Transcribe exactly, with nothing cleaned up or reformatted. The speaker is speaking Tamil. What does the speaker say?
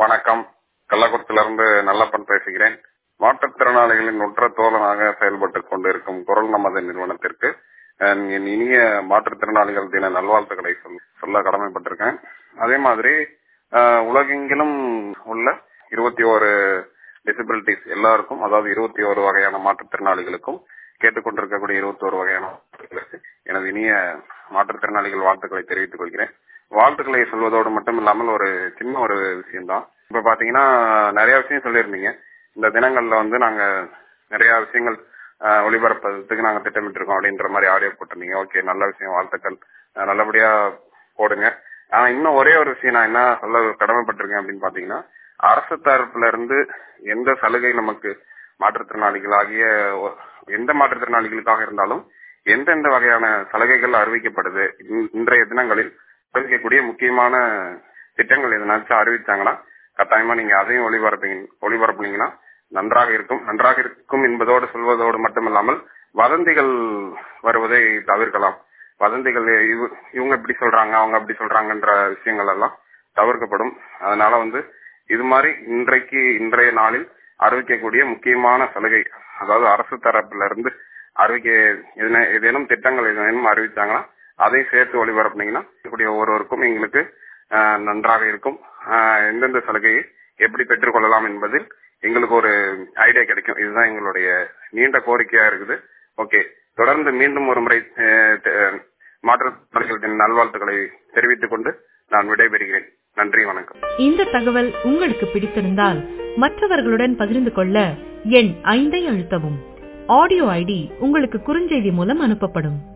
வணக்கம். கள்ளக்குறிச்சியிலிருந்து நல்லப்பன் பேசுகிறேன். மாற்றுத்திறனாளிகளின் உற்ற தோழனாக செயல்பட்டுக் கொண்டிருக்கும் குரல் நமது நிறுவனத்திற்கு அஹ், என் இனிய மாற்றுத்திறனாளிகள் தின நல்வாழ்த்துக்களை சொல்- சொல்ல கடமைப்பட்டிருக்கேன். அதே மாதிரி அஹ், உலகெங்கிலும் உள்ள இருபத்தி ஓரு டிசபிலிட்டிஸ் எல்லாருக்கும், அதாவது இருபத்தி ஓரு வகையான மாற்றுத்திறனாளிகளுக்கும் கேட்டுக்கொண்டிருக்கக்கூடிய இருபத்தி ஓரு வகையான மாற்றுத்திறனாளிகளுக்கு எனது இனிய மாற்றுத்திறனாளிகள் வாழ்த்துக்களை தெரிவித்துக் கொள்கிறேன். வாழ்த்துக்களை சொல்வதோடு மட்டும் இல்லாமல் ஒரு சின்ன ஒரு விஷயம்தான். இப்ப பாத்தீங்கன்னா நிறைய விஷயம் சொல்லியிருந்தீங்க. இந்த தினங்கள்ல வந்து நாங்க நிறைய விஷயங்கள் அஹ், ஒளிபரப்பதுக்கு நாங்க திட்டமிட்டு இருக்கோம் அப்படின்ற மாதிரி ஆடியோ போட்டிருந்தீங்க. ஓகே, நல்ல விஷயம், வாழ்த்துக்கள். அஹ், நல்லபடியா போடுங்க. ஆனா இன்னும் ஒரே ஒரு விஷயம் நான் என்ன சொல்ல கடமைப்பட்டிருக்கேன் அப்படின்னு பாத்தீங்கன்னா, அரசு தரப்புல இருந்து எந்த சலுகை நமக்கு மாற்றுத்திறனாளிகளாகிய ஒ- எந்த மாற்றுத்திறனாளிகளுக்காக இருந்தாலும் எந்தெந்த வகையான சலுகைகள் அறிவிக்கப்படுது, இன்- இன்றைய தினங்களில் அறிவிக்கக்கூடிய முக்கியமான திட்டங்கள் எதனாச்சும் அறிவிச்சாங்கன்னா கட்டாயமா நீங்க அதையும் ஒளிபரப்பீங்க ஒளிபரப்புனீங்கன்னா நன்றாக இருக்கும். நன்றாக இருக்கும் என்பதோடு சொல்வதோடு மட்டுமில்லாமல் வதந்திகள் வருவதை தவிர்க்கலாம். வதந்திகள் இவ- இவங்க இப்படி சொல்றாங்க, அவங்க அப்படி சொல்றாங்கன்ற விஷயங்கள் எல்லாம் தவிர்க்கப்படும். அதனால வந்து இது மாதிரி இன்றைக்கு இன்றைய நாளில் அறிவிக்கக்கூடிய முக்கியமான சலுகை, அதாவது அரசு தரப்புல இருந்து அறிவிக்க எதுன- ஏதேனும் திட்டங்கள் ஏதேனும் அறிவிச்சாங்கன்னா அதை சேர்த்து ஒளிபரப்புனீங்கன்னா இப்படி ஒவ்வொருவருக்கும் எங்களுக்கு ஆஹ், நன்றாக இருக்கும். ஆஹ், எந்தெந்த சலுகையை எப்படி பெற்றுக்கொள்ளலாம் என்பதில் எங்களுக்கு ஒரு ஐடியா கிடைக்கும். இதுதான் எங்களுடைய நீண்ட கோரிக்கையா இருக்குது. ஓகே, தொடர்ந்து மீண்டும் ஒரு முறை ஆஹ், த- மாற்றுத்திறனாளிகளின் நல்வாழ்த்துக்களை தெரிவித்துக் கொண்டு நான் விடைபெறுகிறேன். நன்றி, வணக்கம். இந்த தகவல் உங்களுக்கு பிடித்திருந்தால் மற்றவர்களுடன் பகிர்ந்து கொள்ள எண் ஐந்தை அழுத்தவும். ஆடியோ ஐடி உங்களுக்கு குறுஞ்செய்தி மூலம் அனுப்பப்படும்.